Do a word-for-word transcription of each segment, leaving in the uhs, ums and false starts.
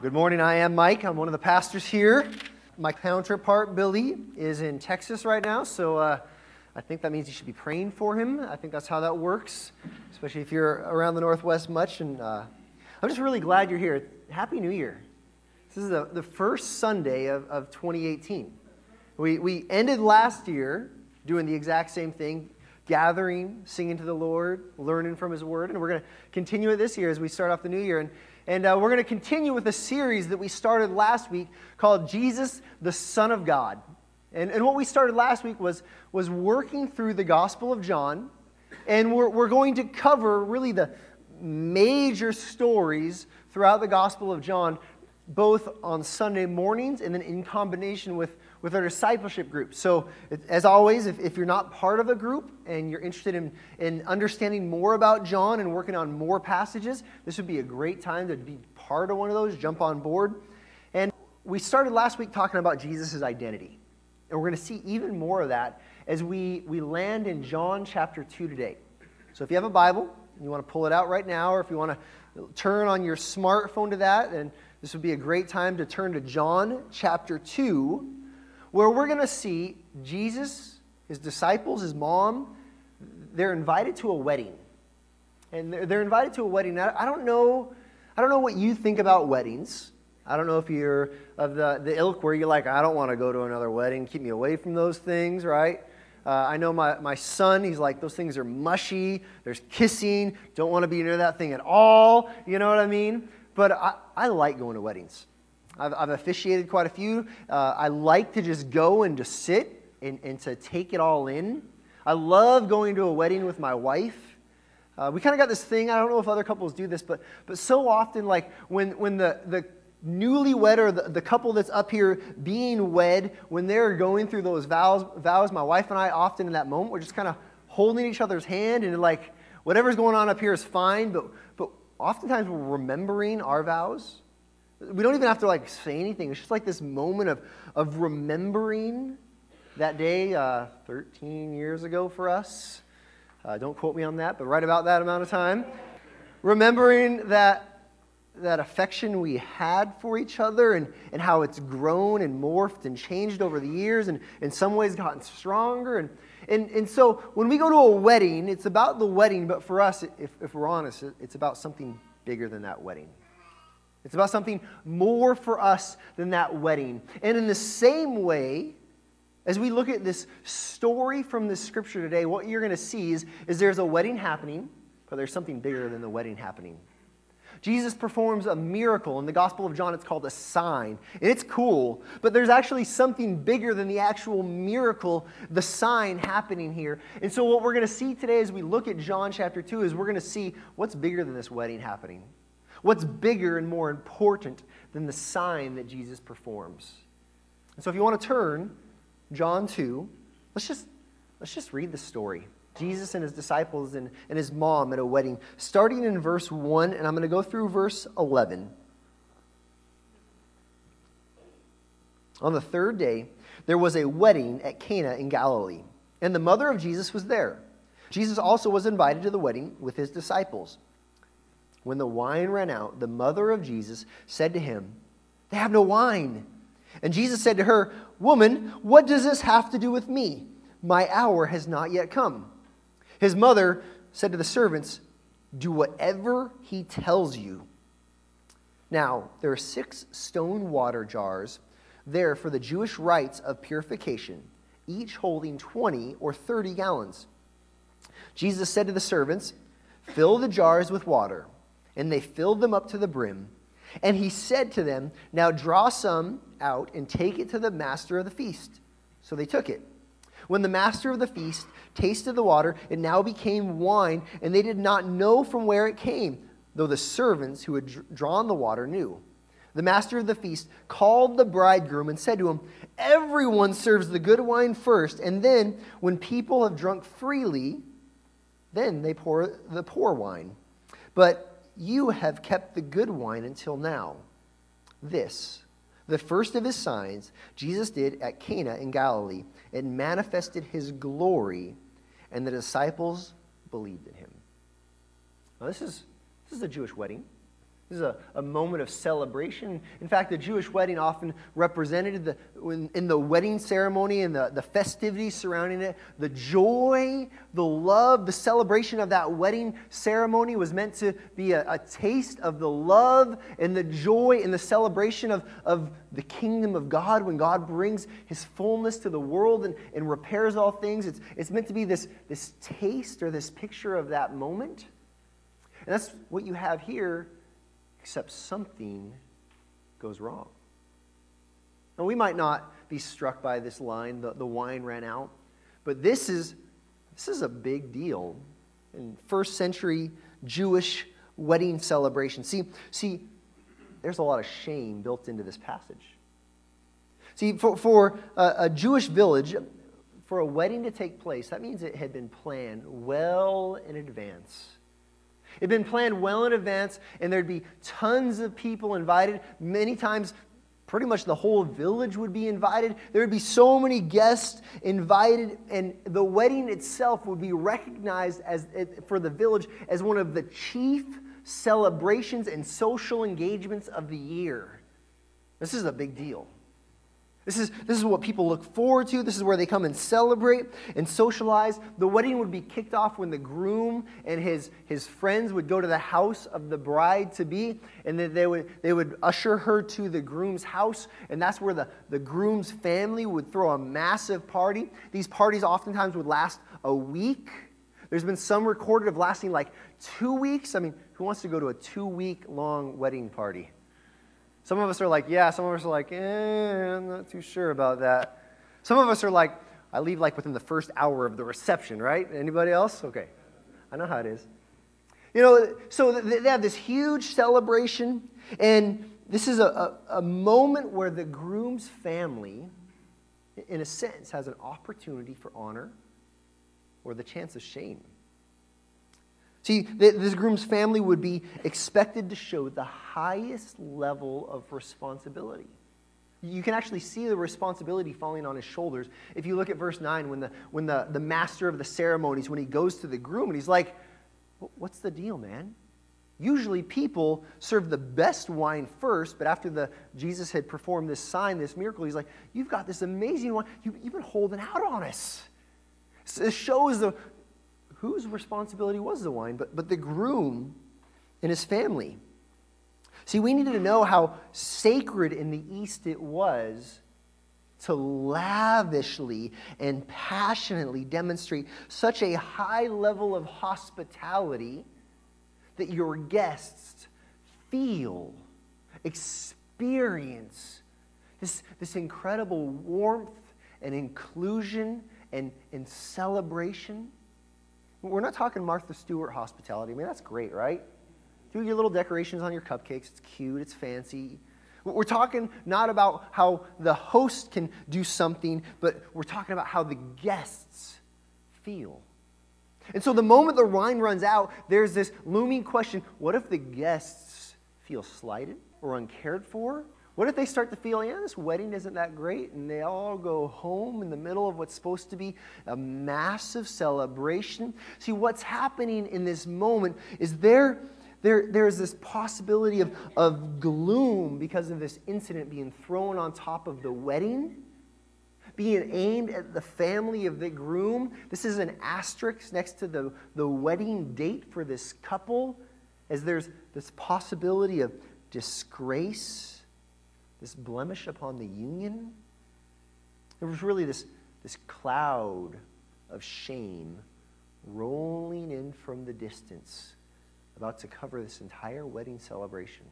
Good morning, I am Mike. I'm one of the pastors here. My counterpart, Billy, is in Texas right now, so uh, I think that means you should be praying for him. I think that's how that works, especially if you're around the Northwest much. And uh, I'm just really glad you're here. Happy New Year. This is the, the first Sunday of, of twenty eighteen. We, we ended last year doing the exact same thing, gathering, singing to the Lord, learning from His Word, and we're going to continue it this year as we start off the new year. And And uh, we're going to continue with a series that we started last week called Jesus, the Son of God. And, and what we started last week was, was working through the Gospel of John. And we're, we're going to cover really the major stories throughout the Gospel of John, both on Sunday mornings and then in combination with, with our discipleship group. So, as always, if, if you're not part of a group and you're interested in, in understanding more about John and working on more passages, this would be a great time to be part of one of those, jump on board. And we started last week talking about Jesus' identity. And we're going to see even more of that as we, we land in John chapter two today. So if you have a Bible, and you want to pull it out right now, or if you want to turn on your smartphone to that, then this would be a great time to turn to John chapter two, where we're going to see Jesus, His disciples, His mom, they're invited to a wedding. And they're, they're invited to a wedding. Now, I don't know, I don't know what you think about weddings. I don't know if you're of the, the ilk where you're like, I don't want to go to another wedding. Keep me away from those things, right? Uh, I know my, my son, he's like, those things are mushy. There's kissing. Don't want to be near that thing at all. You know what I mean? But I, I like going to weddings. I've, I've officiated quite a few. Uh, I like to just go and just sit and, and to take it all in. I love going to a wedding with my wife. Uh, we kind of got this thing, I don't know if other couples do this, but but so often, like when, when the, the newlywed or the, the couple that's up here being wed, when they're going through those vows, vows, my wife and I often in that moment, we're just kind of holding each other's hand and like, whatever's going on up here is fine, but but oftentimes we're remembering our vows. We don't even have to like say anything. It's just like this moment of, of remembering that day uh, thirteen years ago for us. Uh, don't quote me on that, but right about that amount of time. Remembering that that affection we had for each other and, and how it's grown and morphed and changed over the years and in some ways gotten stronger. And, and, and so when we go to a wedding, it's about the wedding, but for us, if, if we're honest, it's about something bigger than that wedding. It's about something more for us than that wedding. And in the same way, as we look at this story from the scripture today, what you're going to see is, is there's a wedding happening, but there's something bigger than the wedding happening. Jesus performs a miracle. In the Gospel of John, it's called a sign. And it's cool, but there's actually something bigger than the actual miracle, the sign happening here. And so what we're going to see today as we look at John chapter two is we're going to see what's bigger than this wedding happening. What's bigger and more important than the sign that Jesus performs? And so if you want to turn, John two, let's just, let's just read the story. Jesus and His disciples and, and His mom at a wedding, starting in verse one, and I'm going to go through verse eleven. On the third day, there was a wedding at Cana in Galilee, and the mother of Jesus was there. Jesus also was invited to the wedding with His disciples. When the wine ran out, the mother of Jesus said to Him, "They have no wine." And Jesus said to her, "Woman, what does this have to do with me? My hour has not yet come." His mother said to the servants, "Do whatever He tells you." Now, there are six stone water jars there for the Jewish rites of purification, each holding twenty or thirty gallons. Jesus said to the servants, "Fill the jars with water." And they filled them up to the brim. And He said to them, "Now draw some out and take it to the master of the feast." So they took it. When the master of the feast tasted the water, it now became wine, and they did not know from where it came, though the servants who had drawn the water knew. The master of the feast called the bridegroom and said to him, "Everyone serves the good wine first, and then, when people have drunk freely, then they pour the poor wine. But you have kept the good wine until now." This, the first of His signs, Jesus did at Cana in Galilee, and manifested His glory, and the disciples believed in Him. Now this is this is a Jewish wedding. This is a, a moment of celebration. In fact, the Jewish wedding often represented the, in, in the wedding ceremony and the, the festivities surrounding it. The joy, the love, the celebration of that wedding ceremony was meant to be a, a taste of the love and the joy and the celebration of, of the kingdom of God when God brings His fullness to the world and, and repairs all things. It's, it's meant to be this, this taste or this picture of that moment. And that's what you have here, except something goes wrong. Now, we might not be struck by this line, the, the wine ran out, but this is, this is a big deal in first century Jewish wedding celebration. See, see, there's a lot of shame built into this passage. See, for, for a, a Jewish village, for a wedding to take place, that means it had been planned well in advance. It had been planned well in advance, and there'd be tons of people invited. Many times, pretty much the whole village would be invited. There would be so many guests invited, and the wedding itself would be recognized as for the village as one of the chief celebrations and social engagements of the year. This is a big deal. This is, this is what people look forward to. This is where they come and celebrate and socialize. The wedding would be kicked off when the groom and his, his friends would go to the house of the bride-to-be, and then they would, they would usher her to the groom's house, and that's where the, the groom's family would throw a massive party. These parties oftentimes would last a week. There's been some recorded of lasting like two weeks. I mean, who wants to go to a two-week long wedding party? Some of us are like, yeah. Some of us are like, eh, I'm not too sure about that. Some of us are like, I leave like within the first hour of the reception, right? Anybody else? Okay. I know how it is. You know, so they have this huge celebration, and this is a, a, a moment where the groom's family, in a sense, has an opportunity for honor or the chance of shame. See, this groom's family would be expected to show the highest level of responsibility. You can actually see the responsibility falling on his shoulders. If you look at verse nine, when the when the, the master of the ceremonies, when he goes to the groom, and he's like, what's the deal, man? Usually people serve the best wine first, but after the Jesus had performed this sign, this miracle, he's like, you've got this amazing wine. You, you've been holding out on us. So it shows the... whose responsibility was the wine, but, but the groom and his family. See, we needed to know how sacred in the East it was to lavishly and passionately demonstrate such a high level of hospitality that your guests feel, experience this, this incredible warmth and inclusion and, and celebration. We're not talking Martha Stewart hospitality. I mean, that's great, right? Do your little decorations on your cupcakes. It's cute. It's fancy. We're talking not about how the host can do something, but we're talking about how the guests feel. And so the moment the wine runs out, there's this looming question, what if the guests feel slighted or uncared for? What if they start to feel, yeah, this wedding isn't that great, and they all go home in the middle of what's supposed to be a massive celebration? See, what's happening in this moment is there, there there's this possibility of, of gloom because of this incident being thrown on top of the wedding, being aimed at the family of the groom. This is an asterisk next to the, the wedding date for this couple, as there's this possibility of disgrace, this blemish upon the union. There was really this, this cloud of shame rolling in from the distance, about to cover this entire wedding celebration.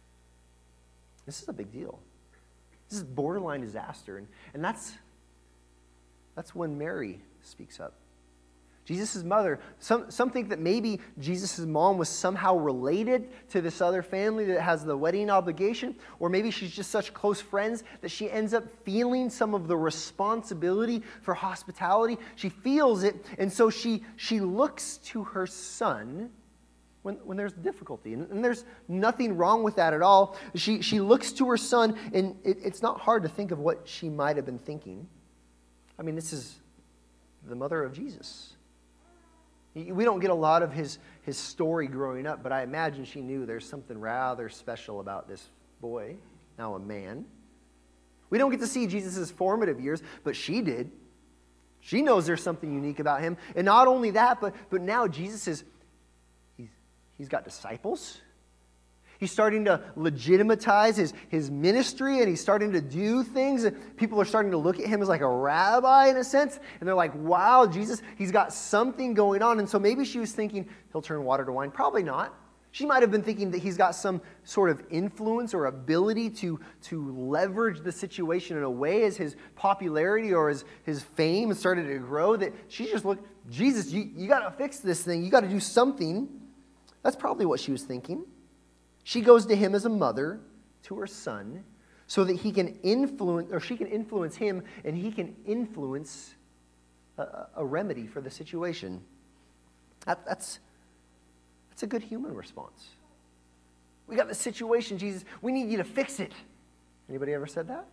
This is a big deal. This is borderline disaster. And, and that's, that's when Mary speaks up. Jesus' mother, some, some think that maybe Jesus' mom was somehow related to this other family that has the wedding obligation, or maybe she's just such close friends that she ends up feeling some of the responsibility for hospitality. She feels it, and so she, she looks to her son when, when there's difficulty. And, and there's nothing wrong with that at all. She, she looks to her son, and it, it's not hard to think of what she might have been thinking. I mean, this is the mother of Jesus. We don't get a lot of his, his story growing up, but I imagine she knew there's something rather special about this boy, now a man. We don't get to see Jesus' formative years, but she did. She knows there's something unique about him. And not only that, but, but now Jesus is, he's, he's got disciples. He's starting to legitimatize his, his ministry, and he's starting to do things. And people are starting to look at him as like a rabbi in a sense. And they're like, wow, Jesus, he's got something going on. And so maybe she was thinking, he'll turn water to wine. Probably not. She might have been thinking that he's got some sort of influence or ability to, to leverage the situation in a way as his popularity or as his fame started to grow, that she just looked, Jesus, you, you got to fix this thing. You got to do something. That's probably what she was thinking. She goes to him as a mother to her son so that he can influence, or she can influence him, and he can influence a, a remedy for the situation. That, that's, that's a good human response. We got the situation, Jesus. We need you to fix it. Anybody ever said that?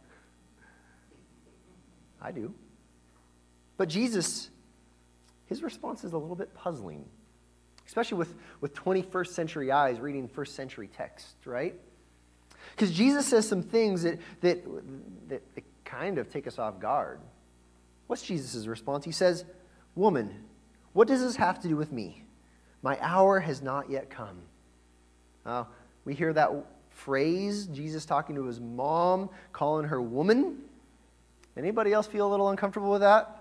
I do. But Jesus, his response is a little bit puzzling. Especially with, with twenty-first century eyes reading first century text, right? Because Jesus says some things that, that, that, that kind of take us off guard. What's Jesus' response? He says, "Woman, what does this have to do with me? My hour has not yet come." Uh, we hear that phrase, Jesus talking to his mom, calling her woman. Anybody else feel a little uncomfortable with that?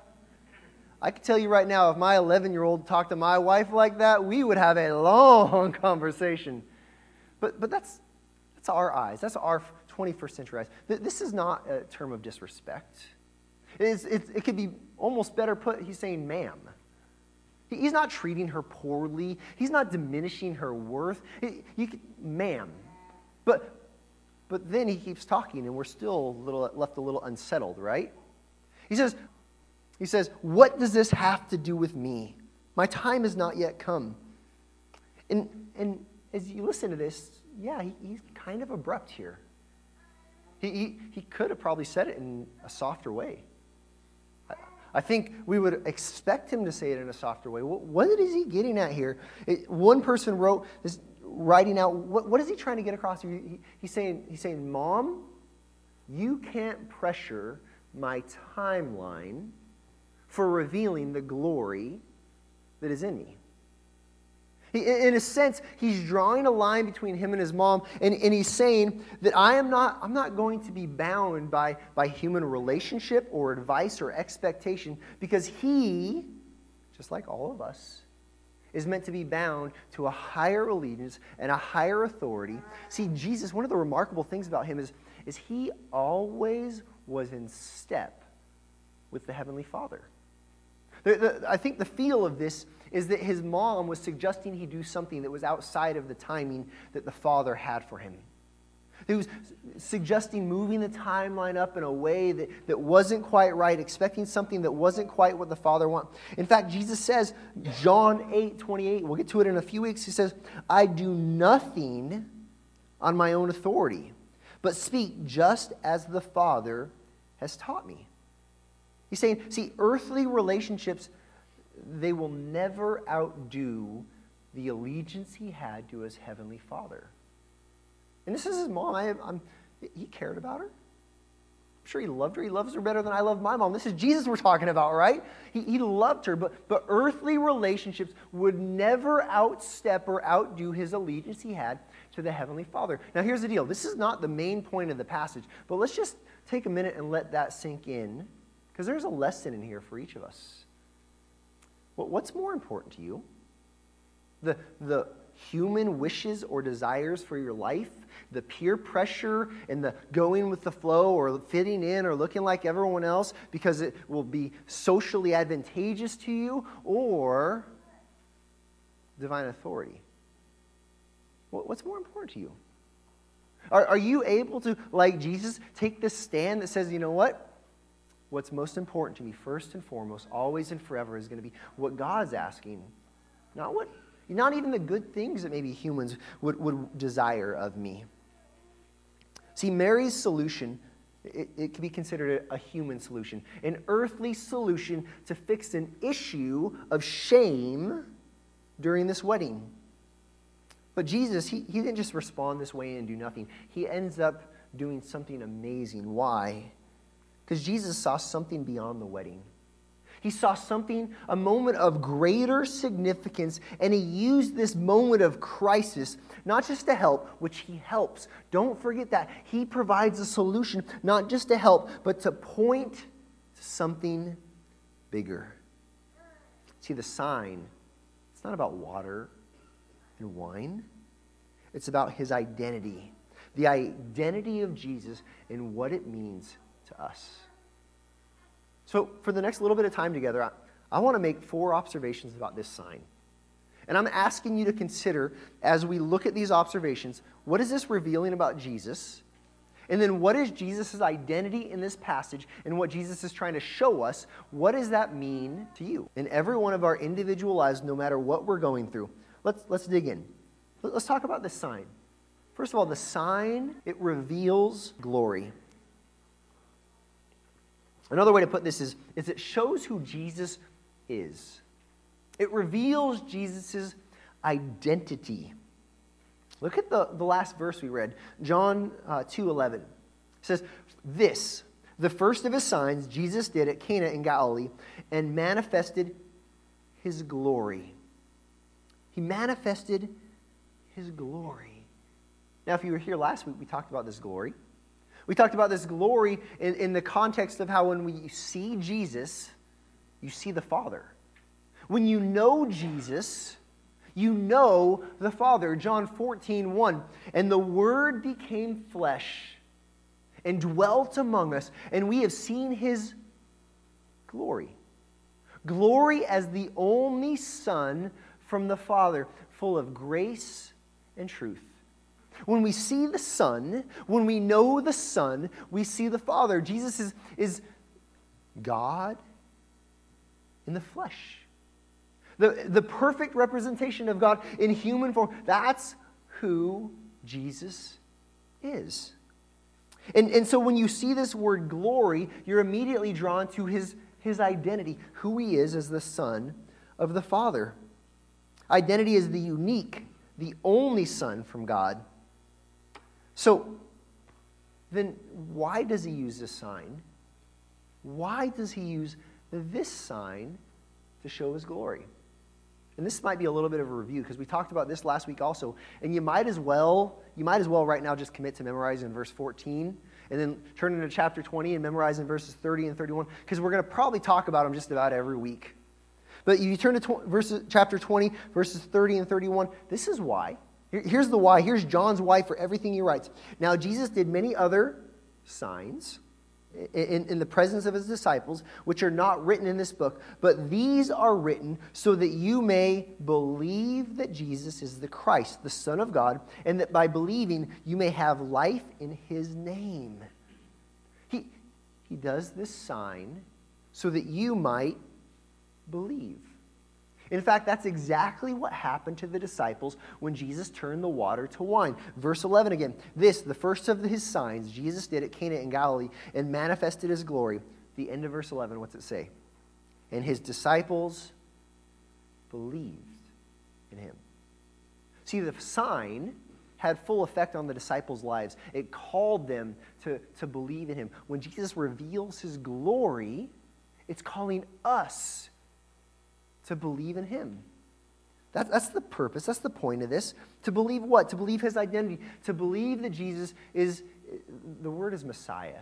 I can tell you right now, if my eleven-year-old talked to my wife like that, we would have a long conversation. But but that's that's our eyes. That's our twenty-first century eyes. This is not a term of disrespect. It's, it's, it could be almost better put, he's saying ma'am. He's not treating her poorly. He's not diminishing her worth. He, you could, ma'am. But, but then he keeps talking, and we're still a little, left a little unsettled, right? He says, He says, "What does this have to do with me? My time has not yet come." And, and as you listen to this, yeah, he, he's kind of abrupt here. He, he, he could have probably said it in a softer way. I, I think we would expect him to say it in a softer way. What, what is he getting at here? It, one person wrote, this, writing out, what, what is he trying to get across? He, he, he's saying, he's saying, "Mom, you can't pressure my timeline for revealing the glory that is in me." He, in a sense, he's drawing a line between him and his mom, and, and he's saying that I am not, I'm not going to be bound by, by human relationship or advice or expectation, because he, just like all of us, is meant to be bound to a higher allegiance and a higher authority. See, Jesus, one of the remarkable things about him is, is he always was in step with the Heavenly Father. The, the, I think the feel of this is that his mom was suggesting he do something that was outside of the timing that the Father had for him. He was suggesting moving the timeline up in a way that, that wasn't quite right, expecting something that wasn't quite what the Father wanted. In fact, Jesus says, John eight twenty-eight, we'll get to it in a few weeks, he says, "I do nothing on my own authority, but speak just as the Father has taught me." He's saying, see, earthly relationships, they will never outdo the allegiance he had to his Heavenly Father. And this is his mom. I, I'm, he cared about her. I'm sure he loved her. He loves her better than I love my mom. This is Jesus we're talking about, right? He, he loved her, but, but earthly relationships would never outstep or outdo his allegiance he had to the Heavenly Father. Now here's the deal. This is not the main point of the passage, but let's just take a minute and let that sink in, because there's a lesson in here for each of us. What's more important to you? The, the human wishes or desires for your life? The peer pressure and the going with the flow or fitting in or looking like everyone else because it will be socially advantageous to you? Or divine authority? What's more important to you? Are, are you able to, like Jesus, take this stand that says, you know what? What's most important to me, first and foremost, always and forever, is going to be what God's asking, not what, not even the good things that maybe humans would, would desire of me. See, Mary's solution, it, it can be considered a, a human solution, an earthly solution to fix an issue of shame during this wedding. But Jesus, he, he didn't just respond this way and do nothing. He ends up doing something amazing. Why? Because Jesus saw something beyond the wedding. He saw something, a moment of greater significance, and he used this moment of crisis, not just to help, which he helps. Don't forget that. He provides a solution, not just to help, but to point to something bigger. See, the sign, it's not about water and wine. It's about his identity. The identity of Jesus and what it means to us. So for the next little bit of time together, I, I want to make four observations about this sign. And I'm asking you to consider, as we look at these observations, what is this revealing about Jesus? And then what is Jesus' identity in this passage and what Jesus is trying to show us? What does that mean to you? In every one of our individual lives, no matter what we're going through. Let's, let's dig in. Let's talk about this sign. First of all, the sign, it reveals glory. Another way to put this is, is it shows who Jesus is. It reveals Jesus' identity. Look at the, the last verse we read, John uh, two eleven. It says, this, the first of his signs, Jesus did at Cana in Galilee and manifested his glory. He manifested his glory. Now, if you were here last week, we talked about this glory. We talked about this glory in, in the context of how when we see Jesus, you see the Father. When you know Jesus, you know the Father. John fourteen one. And the Word became flesh and dwelt among us, and we have seen his glory. Glory as the only Son from the Father, full of grace and truth. When we see the Son, when we know the Son, we see the Father. Jesus is, is God in the flesh. The, the perfect representation of God in human form. That's who Jesus is. And, and so when you see this word glory, you're immediately drawn to his, his identity, who he is as the Son of the Father. Identity is the unique, the only Son from God. So, then why does he use this sign? Why does he use this sign to show his glory? And this might be a little bit of a review because we talked about this last week also. And you might as well, you might as well right now just commit to memorizing verse fourteen and then turn into chapter twenty and memorizing verses thirty and thirty-one because we're going to probably talk about them just about every week. But if you turn to tw- verses, chapter twenty, verses thirty and thirty-one, this is why. Here's the why. Here's John's why for everything he writes. Now, Jesus did many other signs in, in the presence of his disciples, which are not written in this book, but these are written so that you may believe that Jesus is the Christ, the Son of God, and that by believing you may have life in his name. He, he does this sign so that you might believe. In fact, that's exactly what happened to the disciples when Jesus turned the water to wine. Verse eleven again. This, the first of his signs, Jesus did at Cana in Galilee and manifested his glory. The end of verse eleven, what's it say? And his disciples believed in him. See, the sign had full effect on the disciples' lives. It called them to, to believe in him. When Jesus reveals his glory, it's calling us to believe in him. That, that's the purpose. That's the point of this. To believe what? To believe his identity. To believe that Jesus is, the word is Messiah.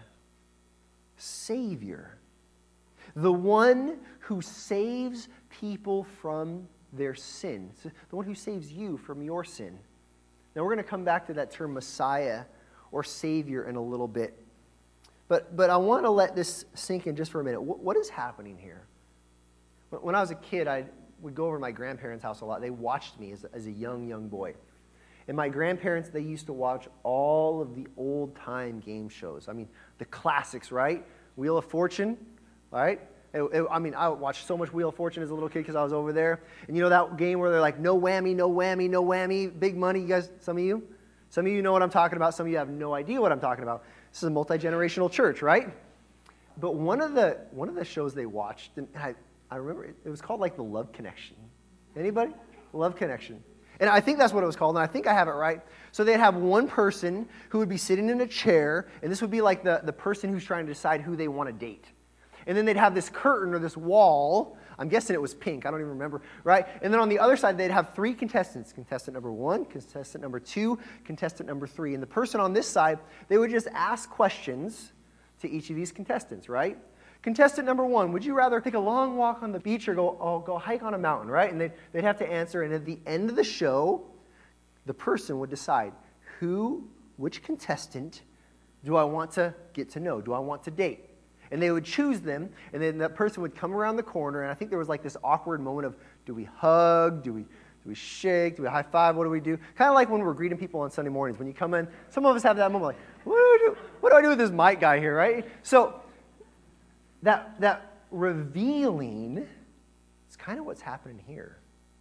Savior. The one who saves people from their sin. The one who saves you from your sin. Now we're going to come back to that term Messiah or Savior in a little bit. But, but I want to let this sink in just for a minute. What, what is happening here? When I was a kid, I would go over to my grandparents' house a lot. They watched me as, as a young, young boy. And my grandparents, they used to watch all of the old-time game shows. I mean, the classics, right? Wheel of Fortune, right? It, it, I mean, I watched so much Wheel of Fortune as a little kid because I was over there. And you know that game where they're like, no whammy, no whammy, no whammy, big money? You guys, some of you? Some of you know what I'm talking about. Some of you have no idea what I'm talking about. This is a multi-generational church, right? But one of the one of the shows they watched, and I, I remember it, it was called like The Love Connection. Anybody? Love Connection. And I think that's what it was called, and I think I have it right. So they'd have one person who would be sitting in a chair, and this would be like the, the person who's trying to decide who they want to date. And then they'd have this curtain or this wall. I'm guessing it was pink. I don't even remember, right? And then on the other side, they'd have three contestants. Contestant number one, contestant number two, contestant number three. And the person on this side, they would just ask questions to each of these contestants, right? Contestant number one, would you rather take a long walk on the beach or go, oh, go hike on a mountain, right? And they'd, they'd have to answer. And at the end of the show, the person would decide who, which contestant do I want to get to know? Do I want to date? And they would choose them, and then that person would come around the corner, and I think there was like this awkward moment of, do we hug? Do we, do we shake? Do we high five? What do we do? Kind of like when we're greeting people on Sunday mornings. When you come in, some of us have that moment like, what do I do, what do, I do with this mic guy here, right? So that, that revealing is kind of what's happening here.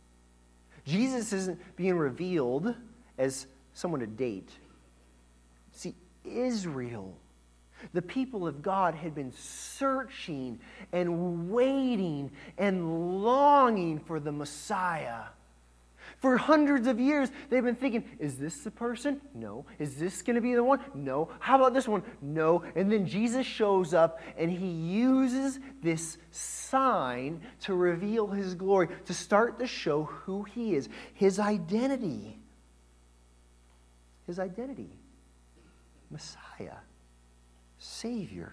Jesus isn't being revealed as someone to date. See, Israel, the people of God, had been searching and waiting and longing for the Messiah. For hundreds of years, they've been thinking, is this the person? No. Is this going to be the one? No. How about this one? No. And then Jesus shows up, and he uses this sign to reveal his glory, to start to show who he is, his identity. His identity. Messiah. Savior.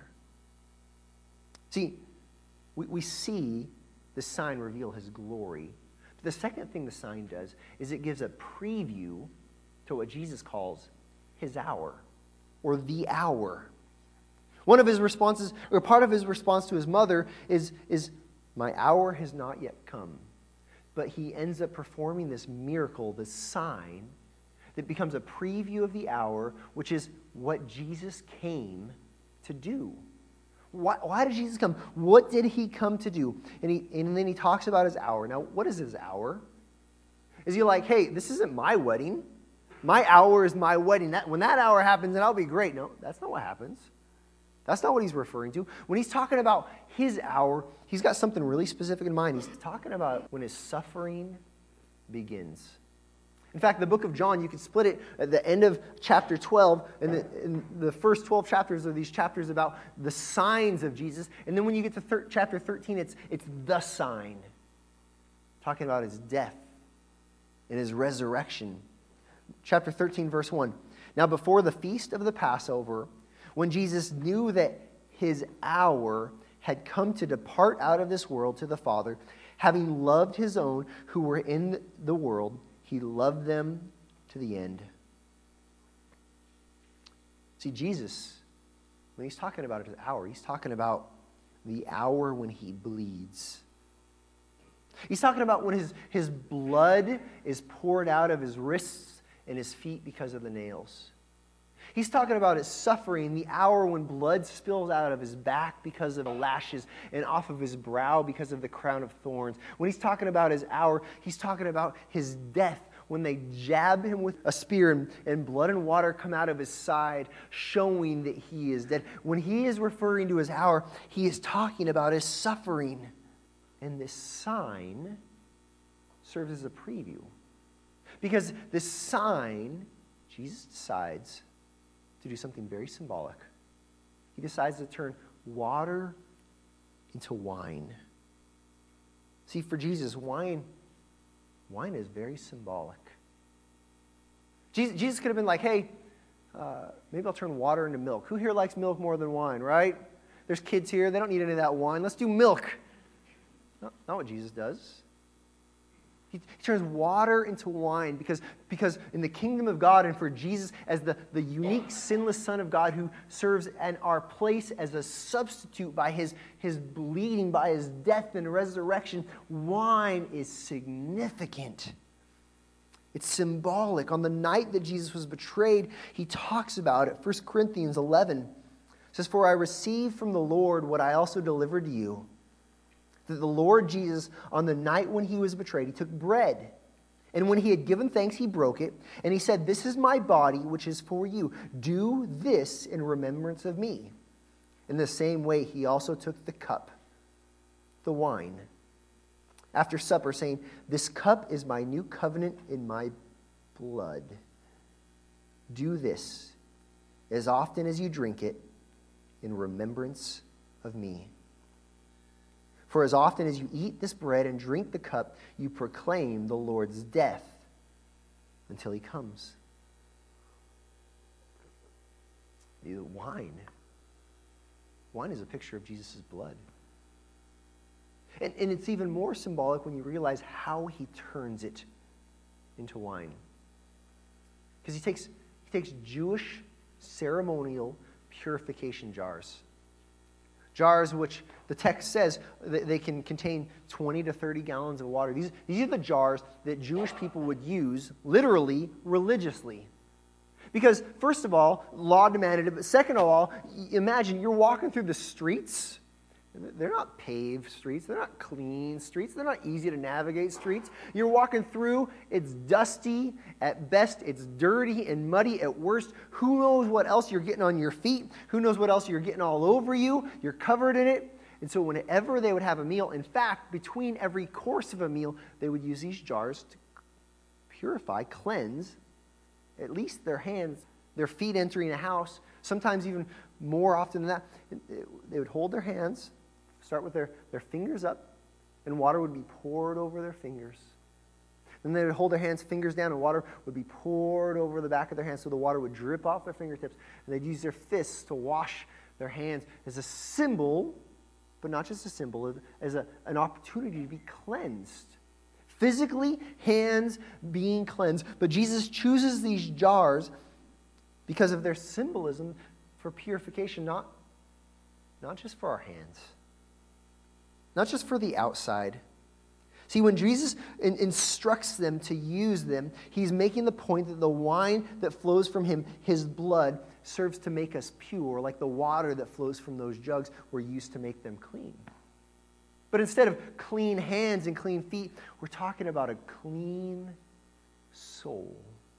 See, we, we see the sign reveal his glory. The second thing the sign does is it gives a preview to what Jesus calls his hour, or the hour. One of his responses, or part of his response to his mother is, is my hour has not yet come. But he ends up performing this miracle, this sign, that becomes a preview of the hour, which is what Jesus came to do. Why, why did Jesus come? What did he come to do? And, he, and then he talks about his hour. Now, what is his hour? Is he like, hey, this isn't my wedding. My hour is my wedding. That, when that hour happens, then I'll be great. No, that's not what happens. That's not what he's referring to. When he's talking about his hour, he's got something really specific in mind. He's talking about when his suffering begins. In fact, the book of John, you can split it at the end of chapter twelve, and the, and the first twelve chapters are these chapters about the signs of Jesus. And then when you get to thir- chapter thirteen, it's, it's the sign, talking about his death and his resurrection. Chapter thirteen, verse one. Now before the feast of the Passover, when Jesus knew that his hour had come to depart out of this world to the Father, having loved his own who were in the world, he loved them to the end. See, Jesus, when he's talking about his hour, he's talking about the hour when he bleeds. He's talking about when his, his blood is poured out of his wrists and his feet because of the nails. He's talking about his suffering, the hour when blood spills out of his back because of the lashes and off of his brow because of the crown of thorns. When he's talking about his hour, he's talking about his death when they jab him with a spear and, and blood and water come out of his side, showing that he is dead. When he is referring to his hour, he is talking about his suffering. And this sign serves as a preview. Because this sign, Jesus decides to do something very symbolic. He decides to turn water into wine. See, for Jesus, wine, wine is very symbolic. Jesus, Jesus could have been like, hey, uh, maybe I'll turn water into milk. Who here likes milk more than wine, right? There's kids here. They don't need any of that wine. Let's do milk. No, not what Jesus does. He, he turns water into wine because, because in the kingdom of God and for Jesus as the, the unique sinless Son of God who serves in our place as a substitute by his, his bleeding, by his death and resurrection, wine is significant. It's symbolic. On the night that Jesus was betrayed, he talks about it. First Corinthians eleven says, "For I received from the Lord what I also delivered to you, that the Lord Jesus, on the night when he was betrayed, he took bread. And when he had given thanks, he broke it. And he said, 'This is my body, which is for you. Do this in remembrance of me.' In the same way, he also took the cup, the wine, after supper, saying, "This cup is my new covenant in my blood. Do this as often as you drink it in remembrance of me. For as often as you eat this bread and drink the cup, you proclaim the Lord's death until he comes." The wine. Wine is a picture of Jesus' blood. And, and it's even more symbolic when you realize how he turns it into wine. Because he takes, he takes Jewish ceremonial purification jars. Jars which the text says that they can contain twenty to thirty gallons of water. These, these are the jars that Jewish people would use, literally, religiously. Because, first of all, law demanded it, but second of all, imagine you're walking through the streets. They're not paved streets. They're not clean streets. They're not easy to navigate streets. You're walking through. It's dusty. At best, it's dirty and muddy. At worst, who knows what else you're getting on your feet? Who knows what else you're getting all over you? You're covered in it. And so whenever they would have a meal, in fact, between every course of a meal, they would use these jars to purify, cleanse, at least their hands, their feet entering a house. Sometimes even more often than that, they would hold their hands, start with their, their fingers up, and water would be poured over their fingers. Then they would hold their hands, fingers down, and water would be poured over the back of their hands so the water would drip off their fingertips. And they'd use their fists to wash their hands as a symbol, but not just a symbol, as a, an opportunity to be cleansed. Physically, hands being cleansed. But Jesus chooses these jars because of their symbolism for purification, not, not just for our hands. Not just for the outside. See, when Jesus in, instructs them to use them, he's making the point that the wine that flows from him, his blood, serves to make us pure, like the water that flows from those jugs were used to make them clean. But instead of clean hands and clean feet, we're talking about a clean soul.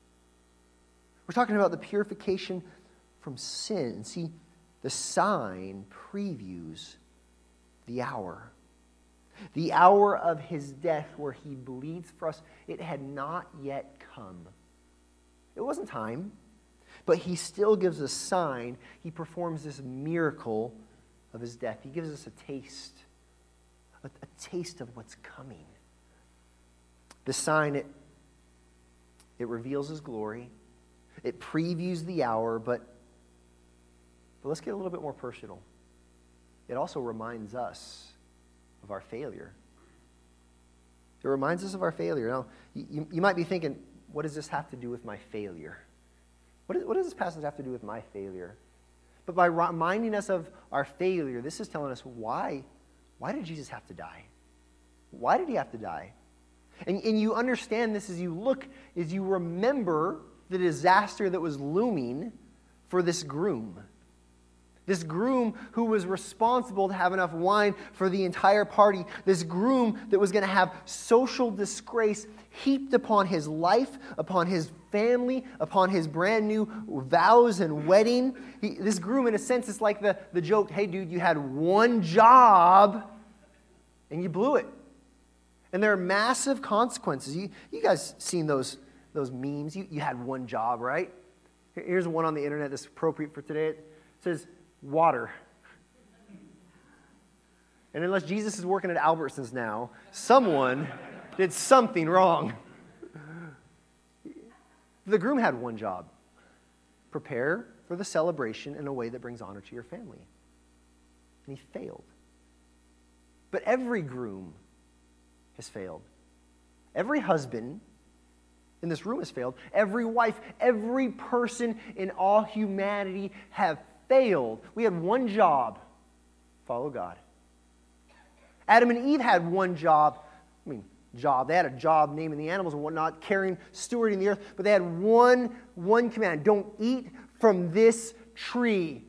We're talking about the purification from sin. See, the sign previews the hour. The hour of his death where he bleeds for us, it had not yet come. It wasn't time, but he still gives a sign. He performs this miracle of his death. He gives us a taste, a, a taste of what's coming. The sign, it, it reveals his glory. It previews the hour, but, but let's get a little bit more personal. It also reminds us of our failure. It reminds us of our failure. Now, you, you might be thinking, what does this have to do with my failure? What, is, what does this passage have to do with my failure? But by reminding us of our failure, this is telling us why, why did Jesus have to die? Why did he have to die? And, and you understand this as you look, as you remember the disaster that was looming for this groom. This groom who was responsible to have enough wine for the entire party. This groom that was going to have social disgrace heaped upon his life, upon his family, upon his brand new vows and wedding. He, this groom, in a sense, is like the, the joke, hey, dude, you had one job and you blew it. And there are massive consequences. You, you guys seen those, those memes? You, you had one job, right? Here's one on the internet that's appropriate for today. It says, water. And unless Jesus is working at Albertsons now, someone did something wrong. The groom had one job. Prepare for the celebration in a way that brings honor to your family. And he failed. But every groom has failed. Every husband in this room has failed. Every wife, every person in all humanity have failed. We had one job, follow God. Adam and Eve had one job, I mean, job. They had a job naming the animals and whatnot, caring, stewarding the earth, but they had one, one command, don't eat from this tree.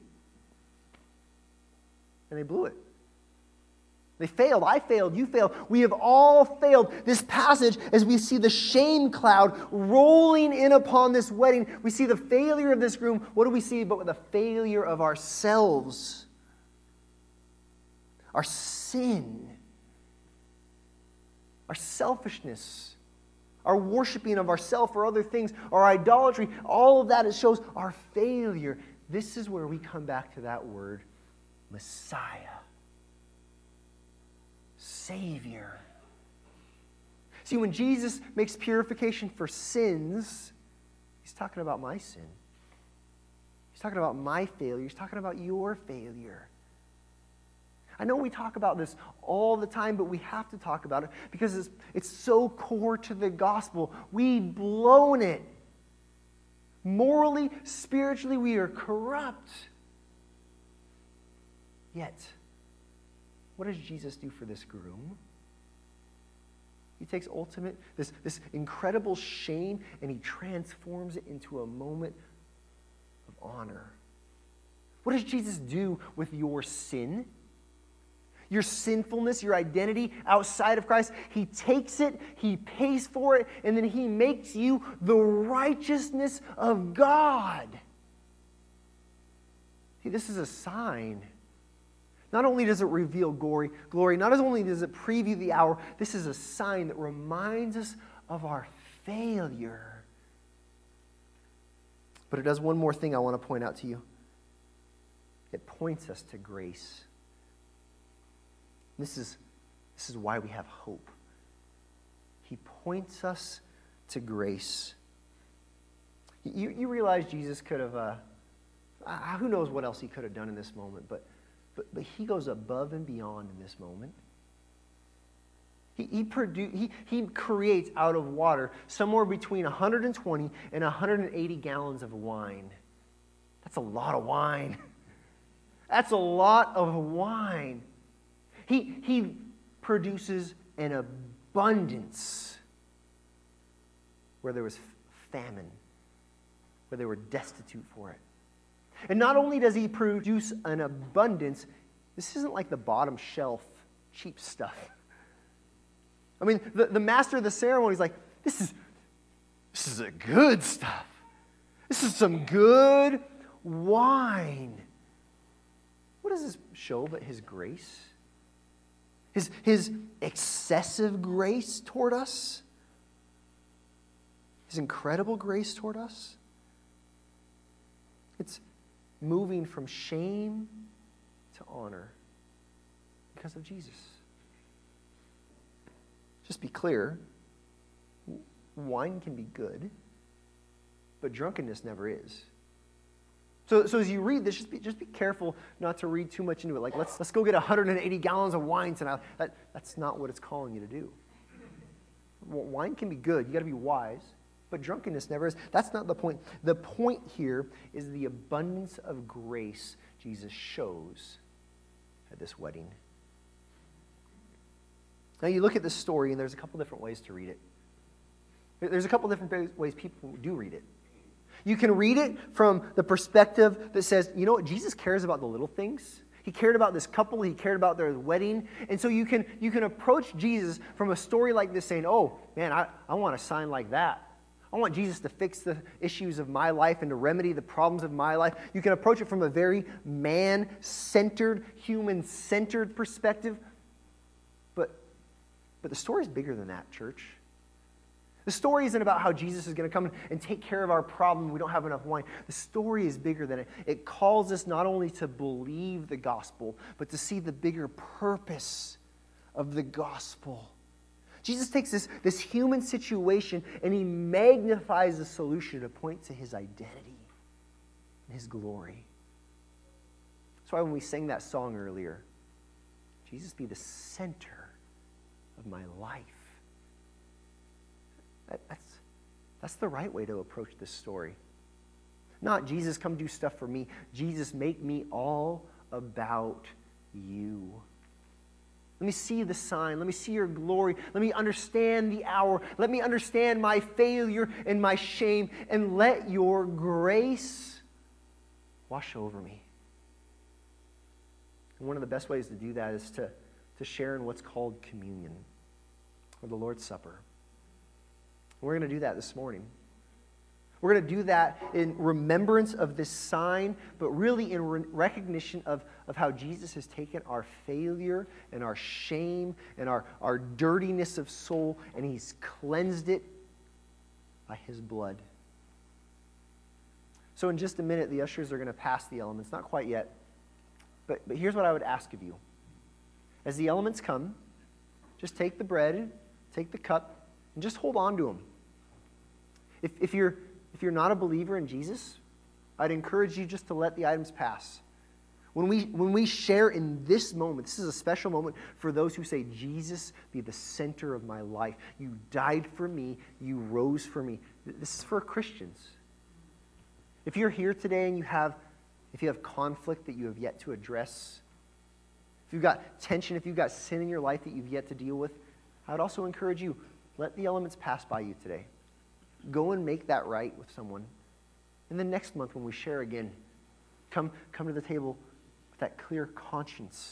And they blew it. They failed. I failed. You failed. We have all failed. This passage, as we see the shame cloud rolling in upon this wedding, we see the failure of this groom. What do we see but the failure of ourselves? Our sin. our selfishness, our worshiping of ourself or other things, our idolatry, all of that, it shows our failure. This is where we come back to that word, Messiah, Savior. See, when Jesus makes purification for sins, he's talking about my sin. He's talking about my failure. He's talking about your failure. I know we talk about this all the time, but we have to talk about it because it's, it's so core to the gospel. We've blown it. Morally, spiritually, we are corrupt. Yet, what does Jesus do for this groom? He takes ultimate, this, this incredible shame, and he transforms it into a moment of honor. What does Jesus do with your sin? Your sinfulness, your identity outside of Christ. He takes it, he pays for it, and then he makes you the righteousness of God. See, this is a sign. Not only does it reveal glory, glory, not only does it preview the hour, this is a sign that reminds us of our failure. But it does one more thing I want to point out to you. It points us to grace. This is, this is why we have hope. He points us to grace. You, you realize Jesus could have, uh, uh, who knows what else he could have done in this moment, but, but, but he goes above and beyond in this moment. He, he, produ- he, he creates out of water somewhere between one hundred twenty and one hundred eighty gallons of wine. That's a lot of wine. That's a lot of wine. He, he produces an abundance where there was famine, where they were destitute for it. And not only does he produce an abundance, this isn't like the bottom shelf cheap stuff. I mean, the, the master of the ceremony is like, this is, this is a good stuff. This is some good wine. What does this show but his grace? His, his excessive grace toward us? His incredible grace toward us? It's moving from shame to honor because of Jesus. Just be clear, wine can be good, but drunkenness never is. So, so as you read this, just be, just be careful not to read too much into it. Like, let's, let's go get one hundred eighty gallons of wine tonight. That, that's not what it's calling you to do. Wine can be good. You got to be wise. But drunkenness never is. That's not the point. The point here is the abundance of grace Jesus shows at this wedding. Now you look at this story, and there's a couple different ways to read it. There's a couple different ways people do read it. You can read it from the perspective that says, you know what, Jesus cares about the little things. He cared about this couple. He cared about their wedding. And so you can you can approach Jesus from a story like this saying, oh, man, I, I want a sign like that. I want Jesus to fix the issues of my life and to remedy the problems of my life. You can approach it from a very man-centered, human-centered perspective. But, but the story is bigger than that, church. The story isn't about how Jesus is going to come and take care of our problem. We don't have enough wine. The story is bigger than it. It calls us not only to believe the gospel, but to see the bigger purpose of the gospel. Jesus takes this, this human situation and he magnifies the solution to point to his identity and his glory. That's why when we sang that song earlier, Jesus be the center of my life. That, that's, that's the right way to approach this story. Not Jesus, come do stuff for me. Jesus, make me all about you. Let me see the sign. Let me see your glory. Let me understand the hour. Let me understand my failure and my shame. And let your grace wash over me. And one of the best ways to do that is to, to share in what's called communion, or the Lord's Supper. We're going to do that this morning. We're going to do that in remembrance of this sign, but really in re- recognition of, of how Jesus has taken our failure and our shame and our, our dirtiness of soul, and he's cleansed it by his blood. So in just a minute, the ushers are going to pass the elements. Not quite yet. But, but here's what I would ask of you. As the elements come, just take the bread, take the cup, and just hold on to them. If, if you're if you're not a believer in Jesus, I'd encourage you just to let the items pass. When we when we share in this moment, this is a special moment for those who say, Jesus, be the center of my life. You died for me. You rose for me. This is for Christians. If you're here today and you have if you have conflict that you have yet to address, if you've got tension, if you've got sin in your life that you've yet to deal with, I would also encourage you, let the elements pass by you today. Go and make that right with someone. And then next month when we share again, come, come to the table with that clear conscience.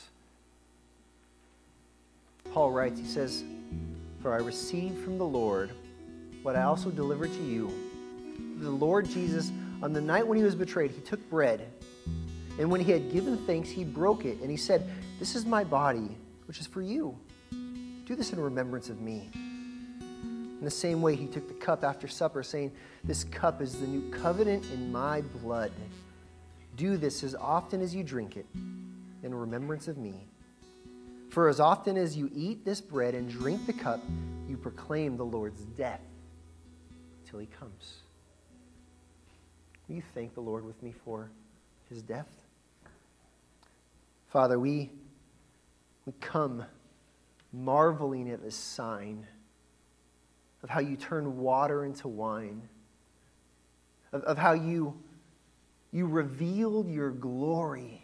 Paul writes, he says, for I received from the Lord what I also delivered to you. The Lord Jesus, on the night when he was betrayed, he took bread. And when he had given thanks, he broke it. And he said, this is my body, which is for you. Do this in remembrance of me. In the same way, he took the cup after supper, saying, this cup is the new covenant in my blood. Do this as often as you drink it in remembrance of me. For as often as you eat this bread and drink the cup, you proclaim the Lord's death till he comes. Will you thank the Lord with me for his death? Father, we, we come marveling at this sign of how you turn water into wine, of, of how you, you revealed your glory.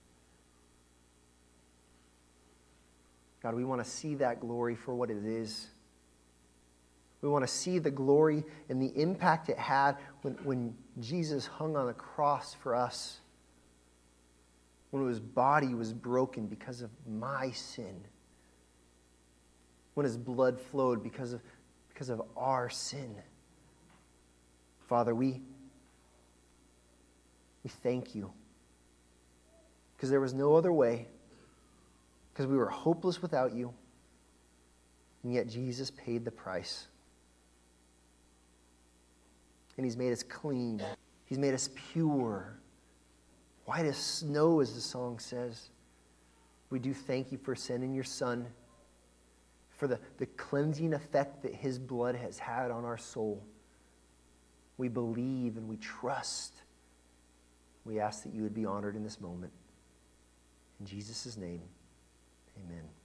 God, we want to see that glory for what it is. We want to see the glory and the impact it had when, when Jesus hung on the cross for us, when his body was broken because of my sin, when his blood flowed because of because of our sin. Father, we, we thank you because there was no other way, because we were hopeless without you, and yet Jesus paid the price. And he's made us clean. He's made us pure. White as snow, as the song says. We do thank you for sending your Son, for the, the cleansing effect that his blood has had on our soul. We believe and we trust. We ask that you would be honored in this moment. In Jesus' name, amen.